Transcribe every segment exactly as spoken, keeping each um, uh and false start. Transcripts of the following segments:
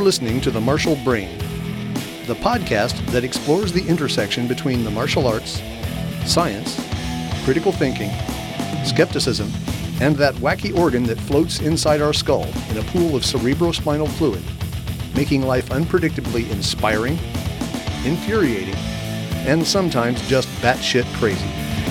listening to The Martial Brain, the podcast that explores the intersection between the martial arts, science, critical thinking, skepticism, and that wacky organ that floats inside our skull in a pool of cerebrospinal fluid, making life unpredictably inspiring, infuriating, and sometimes just batshit crazy.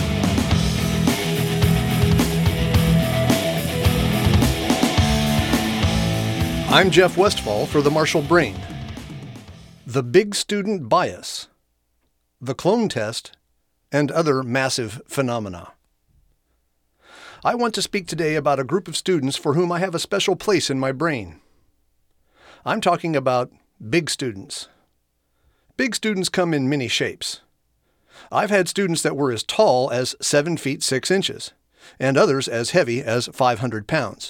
I'm Jeff Westfall for The Martial Brain. The big student bias, the clone test, and other massive phenomena. I want to speak today about a group of students for whom I have a special place in my brain. I'm talking about big students. Big students come in many shapes. I've had students that were as tall as seven feet six inches, and others as heavy as five hundred pounds.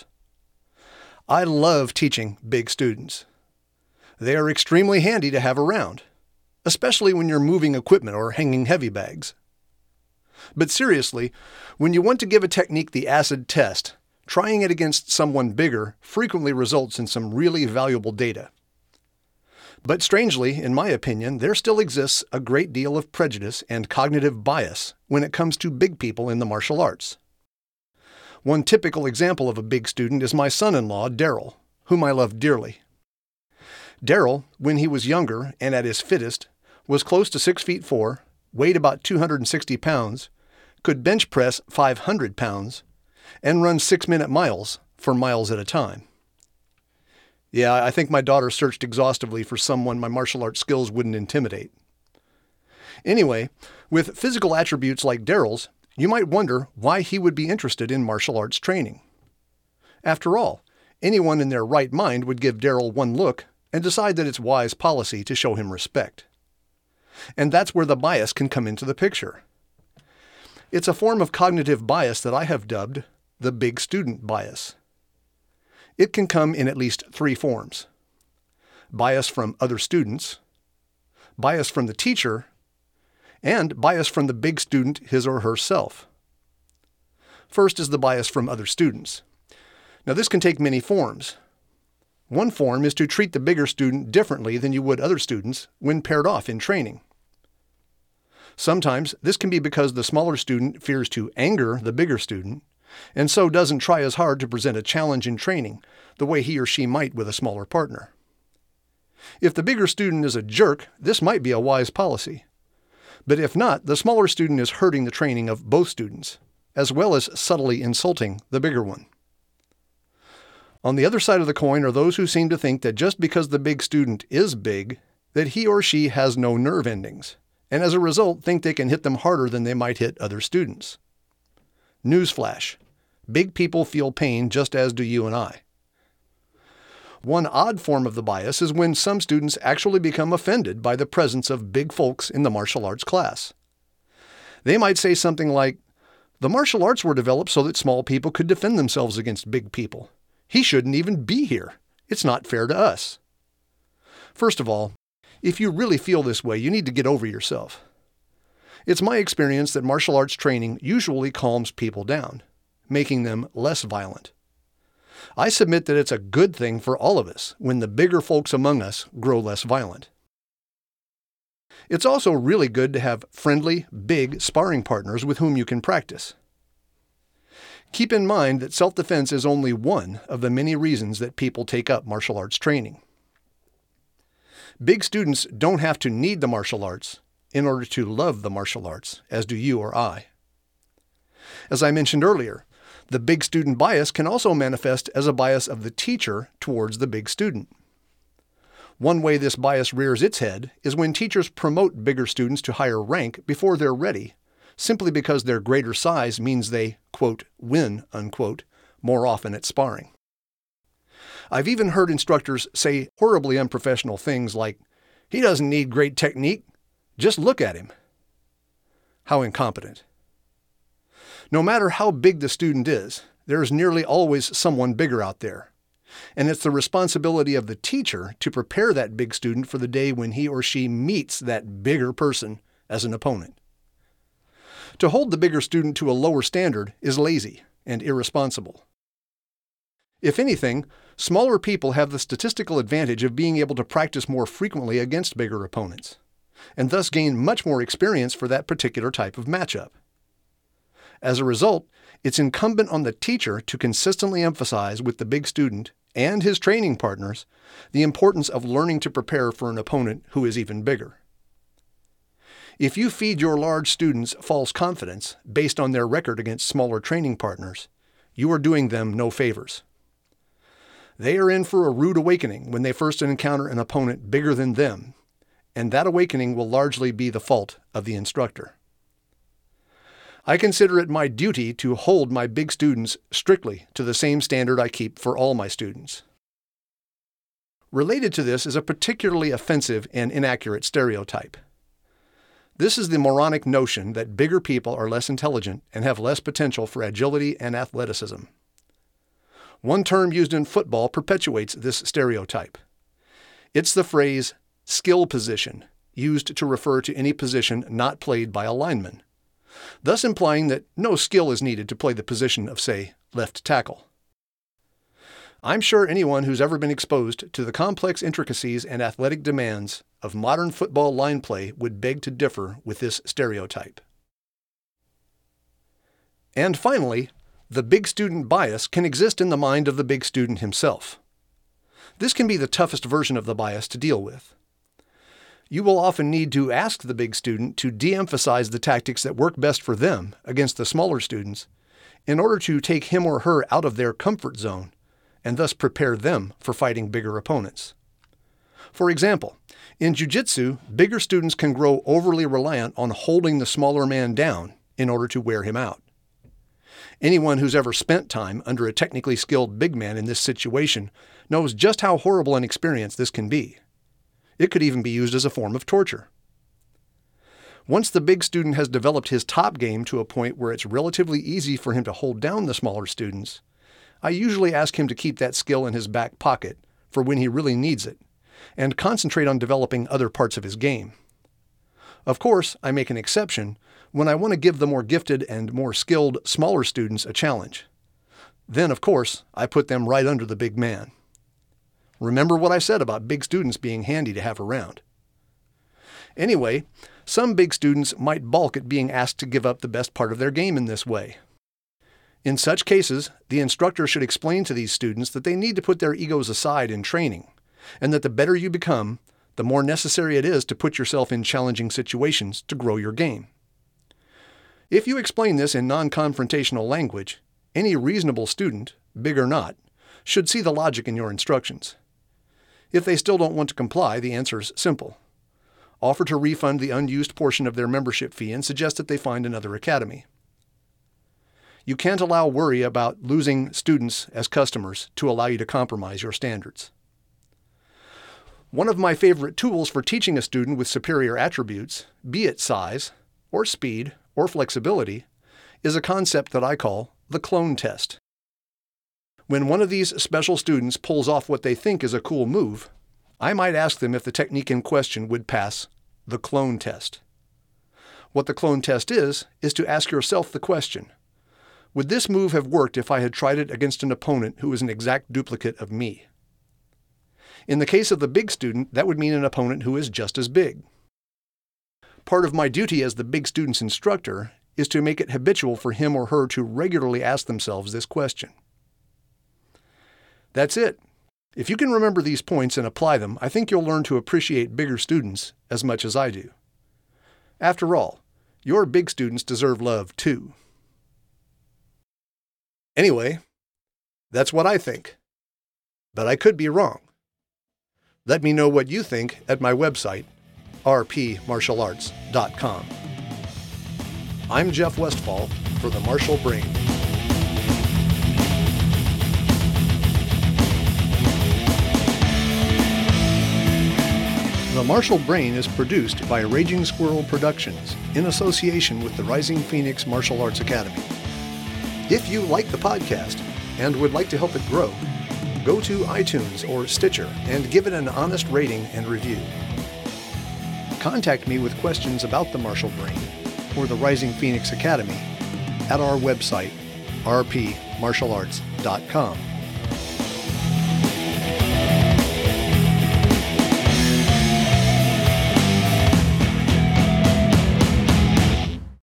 I love teaching big students. They are extremely handy to have around, especially when you're moving equipment or hanging heavy bags. But seriously, when you want to give a technique the acid test, trying it against someone bigger frequently results in some really valuable data. But strangely, in my opinion, there still exists a great deal of prejudice and cognitive bias when it comes to big people in the martial arts. One typical example of a big student is my son-in-law, Daryl, whom I love dearly. Daryl, when he was younger and at his fittest, was close to six feet four, weighed about two hundred sixty pounds, could bench press five hundred pounds, and run six-minute miles for miles at a time. Yeah, I think my daughter searched exhaustively for someone my martial arts skills wouldn't intimidate. Anyway, with physical attributes like Daryl's, you might wonder why he would be interested in martial arts training. After all, anyone in their right mind would give Daryl one look and decide that it's wise policy to show him respect. And that's where the bias can come into the picture. It's a form of cognitive bias that I have dubbed the big student bias. It can come in at least three forms: bias from other students, bias from the teacher, and bias from the big student his or herself. First is the bias from other students. Now this can take many forms. One form is to treat the bigger student differently than you would other students when paired off in training. Sometimes this can be because the smaller student fears to anger the bigger student, and so doesn't try as hard to present a challenge in training the way he or she might with a smaller partner. If the bigger student is a jerk, this might be a wise policy. But if not, the smaller student is hurting the training of both students, as well as subtly insulting the bigger one. On the other side of the coin are those who seem to think that just because the big student is big, that he or she has no nerve endings, and as a result think they can hit them harder than they might hit other students. Newsflash: big people feel pain just as do you and I. One odd form of the bias is when some students actually become offended by the presence of big folks in the martial arts class. They might say something like, "The martial arts were developed so that small people could defend themselves against big people. He shouldn't even be here. It's not fair to us." First of all, if you really feel this way, you need to get over yourself. It's my experience that martial arts training usually calms people down, making them less violent. I submit that it's a good thing for all of us when the bigger folks among us grow less violent. It's also really good to have friendly, big sparring partners with whom you can practice. Keep in mind that self-defense is only one of the many reasons that people take up martial arts training. Big students don't have to need the martial arts in order to love the martial arts, as do you or I. As I mentioned earlier, the big student bias can also manifest as a bias of the teacher towards the big student. One way this bias rears its head is when teachers promote bigger students to higher rank before they're ready, simply because their greater size means they, quote, win, unquote, more often at sparring. I've even heard instructors say horribly unprofessional things like, "He doesn't need great technique, just look at him." How incompetent. No matter how big the student is, there is nearly always someone bigger out there. And it's the responsibility of the teacher to prepare that big student for the day when he or she meets that bigger person as an opponent. To hold the bigger student to a lower standard is lazy and irresponsible. If anything, smaller people have the statistical advantage of being able to practice more frequently against bigger opponents, and thus gain much more experience for that particular type of matchup. As a result, it's incumbent on the teacher to consistently emphasize with the big student and his training partners the importance of learning to prepare for an opponent who is even bigger. If you feed your large students false confidence based on their record against smaller training partners, you are doing them no favors. They are in for a rude awakening when they first encounter an opponent bigger than them, and that awakening will largely be the fault of the instructor. I consider it my duty to hold my big students strictly to the same standard I keep for all my students. Related to this is a particularly offensive and inaccurate stereotype. This is the moronic notion that bigger people are less intelligent and have less potential for agility and athleticism. One term used in football perpetuates this stereotype. It's the phrase skill position, used to refer to any position not played by a lineman, thus implying that no skill is needed to play the position of, say, left tackle. I'm sure anyone who's ever been exposed to the complex intricacies and athletic demands of modern football line play would beg to differ with this stereotype. And finally, the big student bias can exist in the mind of the big student himself. This can be the toughest version of the bias to deal with. You will often need to ask the big student to de-emphasize the tactics that work best for them against the smaller students in order to take him or her out of their comfort zone and thus prepare them for fighting bigger opponents. For example, in jiu-jitsu, bigger students can grow overly reliant on holding the smaller man down in order to wear him out. Anyone who's ever spent time under a technically skilled big man in this situation knows just how horrible an experience this can be. It could even be used as a form of torture. Once the big student has developed his top game to a point where it's relatively easy for him to hold down the smaller students, I usually ask him to keep that skill in his back pocket for when he really needs it, and concentrate on developing other parts of his game. Of course, I make an exception when I want to give the more gifted and more skilled smaller students a challenge. Then, of course, I put them right under the big man. Remember what I said about big students being handy to have around. Anyway, some big students might balk at being asked to give up the best part of their game in this way. In such cases, the instructor should explain to these students that they need to put their egos aside in training, and that the better you become, the more necessary it is to put yourself in challenging situations to grow your game. If you explain this in non-confrontational language, any reasonable student, big or not, should see the logic in your instructions. If they still don't want to comply, the answer is simple. Offer to refund the unused portion of their membership fee and suggest that they find another academy. You can't allow worry about losing students as customers to allow you to compromise your standards. One of my favorite tools for teaching a student with superior attributes, be it size, or speed, or flexibility, is a concept that I call the clone test. When one of these special students pulls off what they think is a cool move, I might ask them if the technique in question would pass the clone test. What the clone test is, is to ask yourself the question, would this move have worked if I had tried it against an opponent who is an exact duplicate of me? In the case of the big student, that would mean an opponent who is just as big. Part of my duty as the big student's instructor is to make it habitual for him or her to regularly ask themselves this question. That's it. If you can remember these points and apply them, I think you'll learn to appreciate bigger students as much as I do. After all, your big students deserve love too. Anyway, that's what I think. But I could be wrong. Let me know what you think at my website, r p martial arts dot com. I'm Jeff Westfall for the Martial Brain. The Martial Brain is produced by Raging Squirrel Productions in association with the Rising Phoenix Martial Arts Academy. If you like the podcast and would like to help it grow, go to iTunes or Stitcher and give it an honest rating and review. Contact me with questions about the Martial Brain or the Rising Phoenix Academy at our website, r p martial arts dot com.